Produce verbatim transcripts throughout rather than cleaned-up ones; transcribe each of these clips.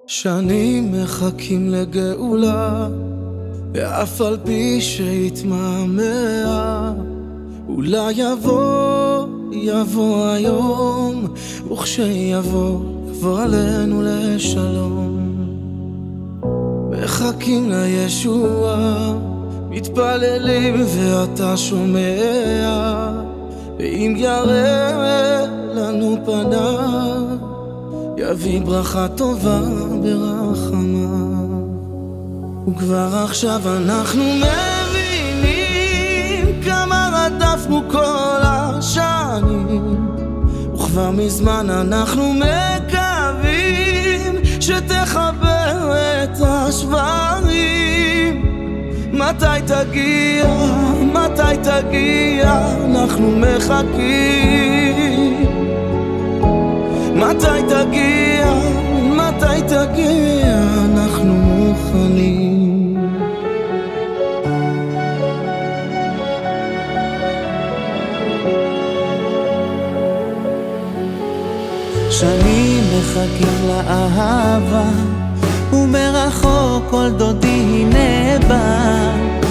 שנים מחכים לגאולה, ואף על פי שהתמהמה, אולי יבוא, יבוא היום, וכשיבוא, יבוא עלינו לשלום. מחכים לישועה, מתפללים ואתה שומע, ואם יראה לנו פניו, יביא ברכה טובה ברחמה. וכבר עכשיו אנחנו מבינים כמה רדפנו כל השנים, וכבר מזמן אנחנו מקווים שתחבר את השברים. מתי תגיע, מתי תגיע, אנחנו מחכים. מתי תגיע, מתי תגיע, אנחנו מוכנים. שנים מחכים לאהבה, ומרחוק כל דודי הנה בא,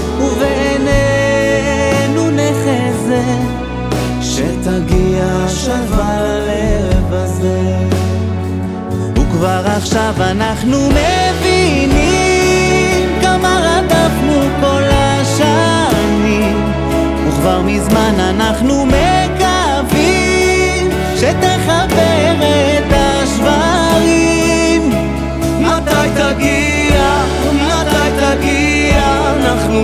ובעינינו נחזה שתגיע שווה ללב הזה. וכבר עכשיו אנחנו מבינים כמה רדפנו כל השנים, וכבר מזמן אנחנו מקווים שתחבר את השברים. מתי תגיע, מתי תגיע, אנחנו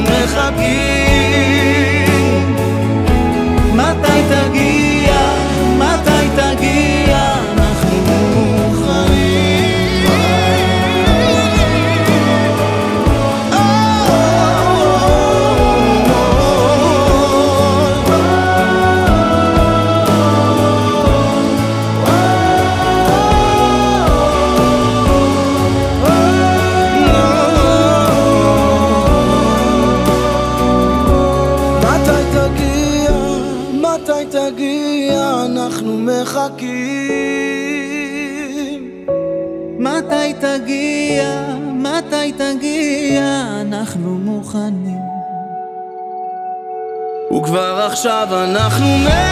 מחכים. מתי תגיע, מתי תגיע, אנחנו מוכנים. מתי תגיע, אנחנו מחכים. מתי תגיע, מתי תגיע, אנחנו מוכנים. וכבר עכשיו אנחנו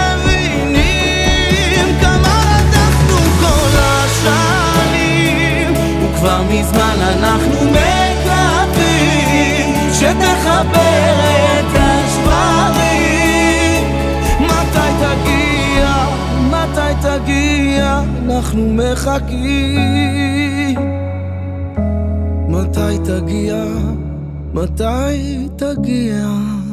מבינים כמה רדפנו כל השנים, וכבר מזמן אנחנו מקווים שתחבר את השברים. מתי תגיע, מתי תגיע, אנחנו מחכים. מתי תגיע, מתי תגיע.